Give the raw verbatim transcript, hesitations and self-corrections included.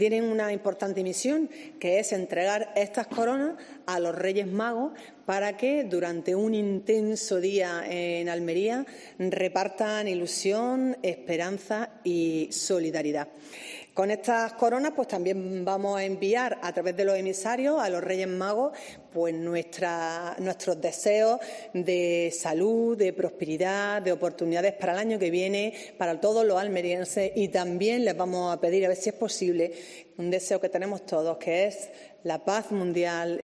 Tienen una importante misión, que es entregar estas coronas a los Reyes Magos para que durante un intenso día en Almería repartan ilusión, esperanza y solidaridad. Con estas coronas, pues también vamos a enviar a través de los emisarios a los Reyes Magos pues nuestra, nuestros deseos de salud, de prosperidad, de oportunidades para el año que viene, para todos los almerienses, y también les vamos a pedir, a ver si es posible, un deseo que tenemos todos, que es la paz mundial